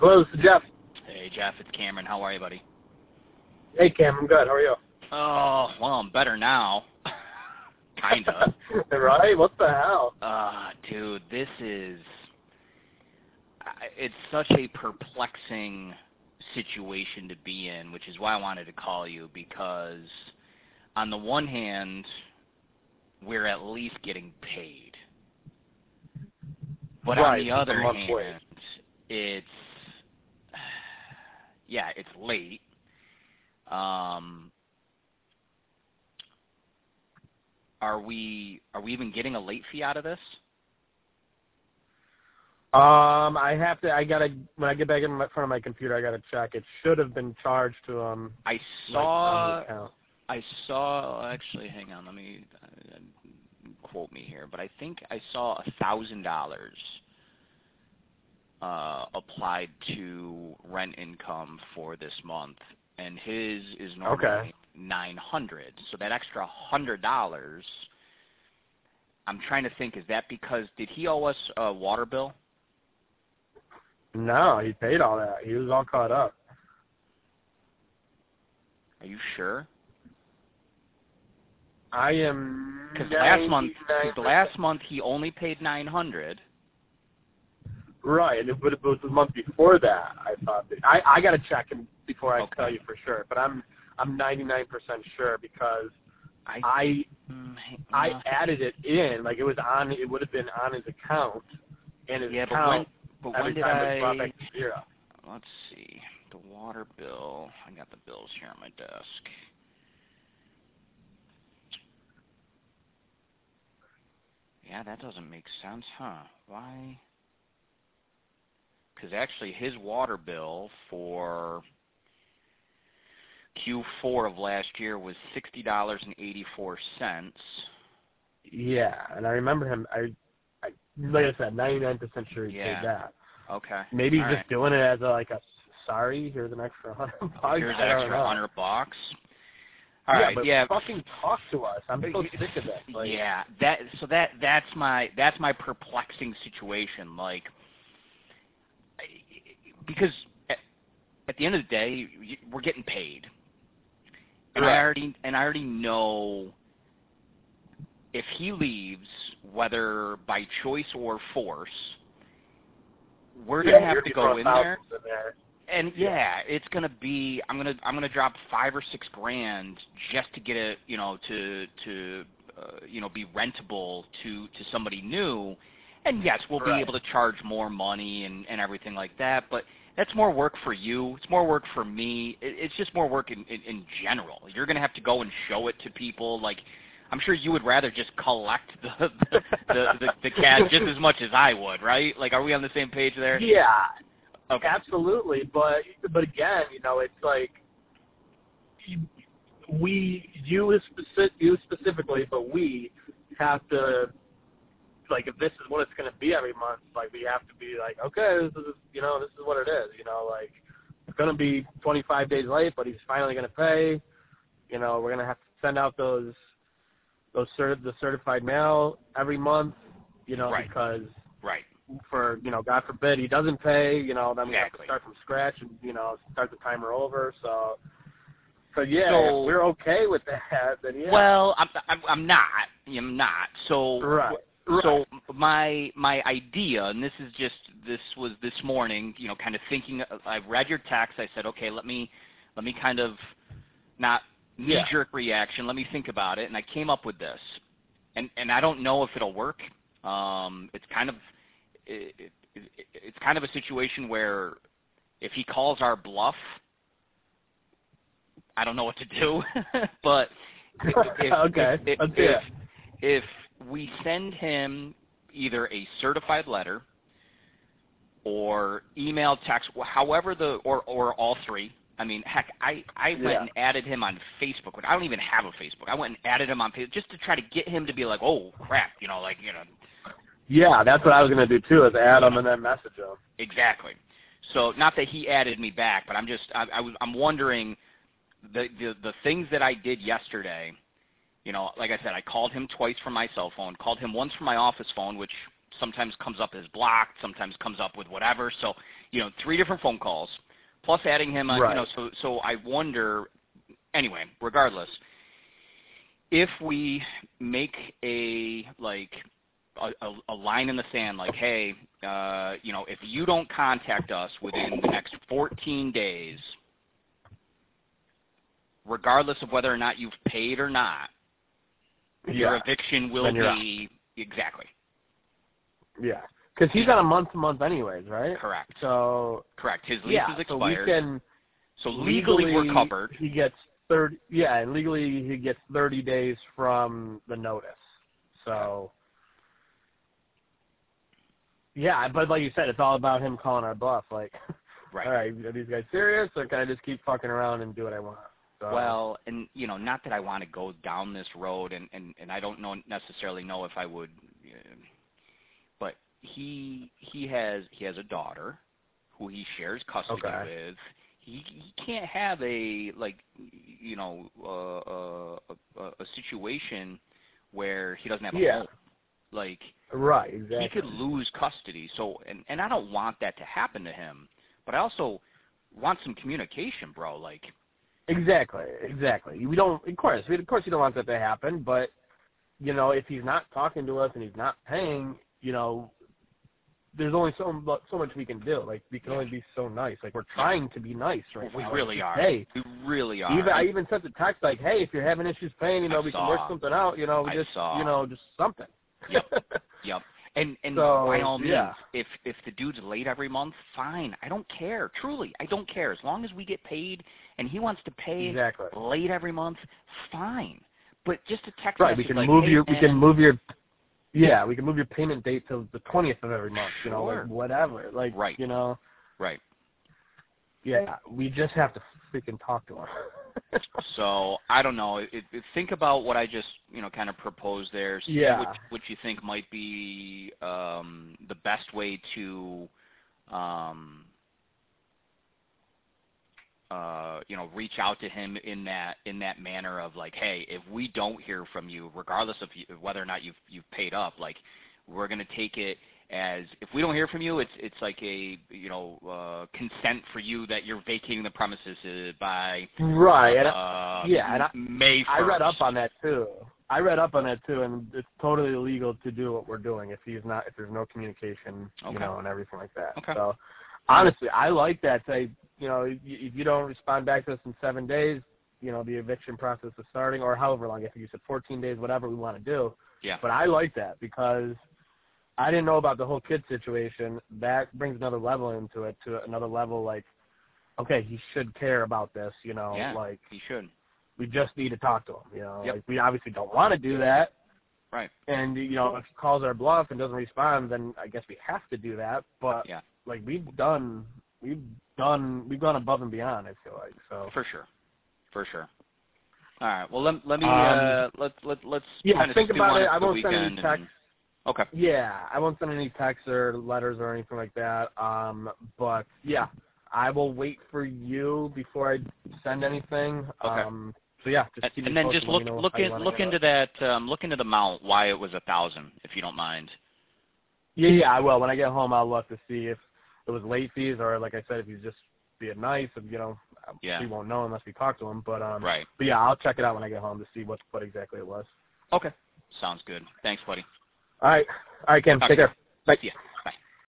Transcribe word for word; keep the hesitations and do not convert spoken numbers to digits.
Hello, this is Jeff. Hey, Jeff, it's Cameron. How are you, buddy? Hey, Cam, I'm good. How are you? Oh, well, I'm better now. kind of. Right? What the hell? Uh, dude, this is... It's such a perplexing situation to be in, which is why I wanted to call you, because on the one hand, we're at least getting paid. But right, on the other a month hand, late. it's... Yeah, it's late. Um... Are we are we even getting a late fee out of this? Um, I have to. I gotta when I get back in front of my computer, I gotta check. It should have been charged to um. I like, saw. on the account. I saw. Actually, hang on. Let me uh, quote me here. But I think I saw a thousand dollars uh applied to rent income for this month, and his is normally Okay. nine hundred. So that extra hundred dollars. I'm trying to think. Is that because did he owe us a water bill? No, he paid all that. He was all caught up. Are you sure? I am. Because last month, cause last month he only paid nine hundred. Right, and it would it was the month before that. I thought that, I I gotta check him before I Okay. tell you for sure. But I'm I'm ninety-nine percent sure because I I mm, I uh, added it in, like it was on, it would have been on his account, and his yeah, but when account but every when did time was brought I? back to zero. Let's see the water bill. I got the bills here on my desk. Yeah, that doesn't make sense, huh? Why? Because actually, his water bill for Q four of last year was sixty dollars and eighty-four cents. Yeah, and I remember him. I, I like I said, ninety-nine percent sure he Yeah. paid that. Okay. Maybe All he's just right. doing it as a, like a sorry. Here's an extra hundred bucks. Here's I an don't extra know. hundred bucks. All yeah, right. but Yeah. fucking talk to us. I'm so sick of this. Like, Yeah. That. So that. That's my. That's my perplexing situation. Like, because at, at the end of the day, we're getting paid, and right. I already and I already know if he leaves, whether by choice or force, we're yeah, gonna have you're to throwing go in there. thousands in there. And yeah, it's gonna be. I'm gonna. I'm gonna drop five or six grand just to get it. You know, to to uh, you know be rentable to to somebody new. And yes, we'll Right. be able to charge more money and and everything like that. But that's more work for you. It's more work for me. It, it's just more work in, in in general. You're gonna have to go and show it to people. Like, I'm sure you would rather just collect the the the, the, the cash just as much as I would, right? Like, are we on the same page there? Yeah. Okay. Absolutely, but but again, you know, it's like we you specific you specifically, but we have to, like, if this is what it's going to be every month, like we have to be like, okay, this is you know this is what it is, you know, like it's going to be twenty-five days late, but he's finally going to pay. You know, we're going to have to send out those those cert- the certified mail every month, you know, Right. because. Right. For, you know, God forbid he doesn't pay, you know, then we have to Exactly. start from scratch and, you know, start the timer over. So, so yeah, So- if we're okay with that, then yeah. Well, I'm, I'm I'm not. I'm not. So right. so my my idea, and this is just this was this morning. You know, kind of thinking. I've read your text. I said, okay, let me let me kind of not knee jerk reaction. Let me think about it, and I came up with this. And and I don't know if it'll work. Um, it's kind of It, it, it, it's kind of a situation where if he calls our bluff, I don't know what to do. But if, if, okay, if, let's if, do if, it. if we send him either a certified letter or email, text, however the or or all three. I mean, heck, I, I went Yeah. and added him on Facebook. I don't even have a Facebook. I went and added him on Facebook just to try to get him to be like, oh, crap, you know, like, you know. Yeah, that's what I was going to do, too, is add him and then message him. Exactly. So not that he added me back, but I'm just I, I was I'm wondering the, the the things that I did yesterday. You know, like I said, I called him twice from my cell phone, called him once from my office phone, which sometimes comes up as blocked, sometimes comes up with whatever. So, you know, three different phone calls, plus adding him on, right. you know, so, so I wonder, anyway, regardless, if we make a, like, a, a, a line in the sand, like, hey, uh, you know, if you don't contact us within the next fourteen days, regardless of whether or not you've paid or not, yeah. your eviction will be, out. exactly. Yeah, because he's on a month-to-month anyways, right? Correct. So Correct. His lease yeah, is expired. So, we can, so legally, legally we're covered. He gets thirty. Yeah, and legally he gets thirty days from the notice. So yeah, but like you said, it's all about him calling our bluff. Like, right. all right, are these guys serious, or can I just keep fucking around and do what I want? So. Well, and you know, not that I want to go down this road, and and and I don't know necessarily know if I would, uh, but he he has he has a daughter who he shares custody okay. with. He he can't have a like you know uh, a, a a situation where he doesn't have a yeah. home. Like right, exactly. He could lose custody. So and and I don't want that to happen to him, but I also want some communication, bro. Like. Exactly, exactly. We don't, of course, we, of course, you don't want that to happen. But you know, if he's not talking to us and he's not paying, you know, there's only so so much we can do. Like we can yeah. only be so nice. Like we're trying to be nice right we now. We really are. Hey, we really are. Even I even sent a text like, hey, if you're having issues paying, you know, I we saw. can work something out. You know, we I just, saw. you know, just something. Yep. Yep. And and so, by all means, yeah. if if the dude's late every month, fine. I don't care. Truly, I don't care. As long as we get paid and he wants to pay exactly. late every month, fine. But just a text right, message we can like, move hey, your, man, we can move your, yeah, we can move your payment date to the twentieth of every month. You know, sure. like whatever. Like, right. you know. Right. Yeah, we just have to freaking talk to him. So I don't know. It, it, think about what I just you know kind of proposed there. See yeah. what, what you think might be um, the best way to, um, uh, you know, reach out to him in that in that manner of like, hey, if we don't hear from you, regardless of you, whether or not you've you've paid up, like we're going to take it as if we don't hear from you, it's it's like a you know uh, consent for you that you're vacating the premises uh, by right. And uh, I, yeah, and I, May first. I read up on that too. I read up on that too, and it's totally illegal to do what we're doing if he's not if there's no communication, okay. you know, and everything like that. Okay. So honestly, I like that. Say, you know, if you don't respond back to us in seven days, you know, the eviction process is starting, or however long. I think you said fourteen days, whatever we want to do. Yeah. But I like that because I didn't know about the whole kid situation. That brings another level into it, to another level like, okay, he should care about this, you know, yeah, like he should. We just need to talk to him, you know. Yep. Like we obviously don't want to do that. Right. And you know, if he calls our bluff and doesn't respond, then I guess we have to do that. But yeah. like we've done we've done we've gone above and beyond, I feel like. So For sure. For sure. All right. Well, let, let me um, uh, let let let's yeah, kind of think stew about on it. it I for the won't send any weekend texts. and, okay. Yeah, I won't send any texts or letters or anything like that. Um, but yeah, I will wait for you before I send anything. Okay. Um, so yeah, just keep and me then posted. just Let look me know look how you in, wanna look handle into it. that um, look into the amount, why it was a thousand, if you don't mind. Yeah, yeah, I will. When I get home, I'll look to see if it was late fees or, like I said, if he's just being nice. If, you know, yeah. we won't know unless we talk to him. But um, right. But yeah, I'll check it out when I get home to see what what exactly it was. Okay. Sounds good. Thanks, buddy. All right. All right, Ken. Talk Take care. Bye. See ya.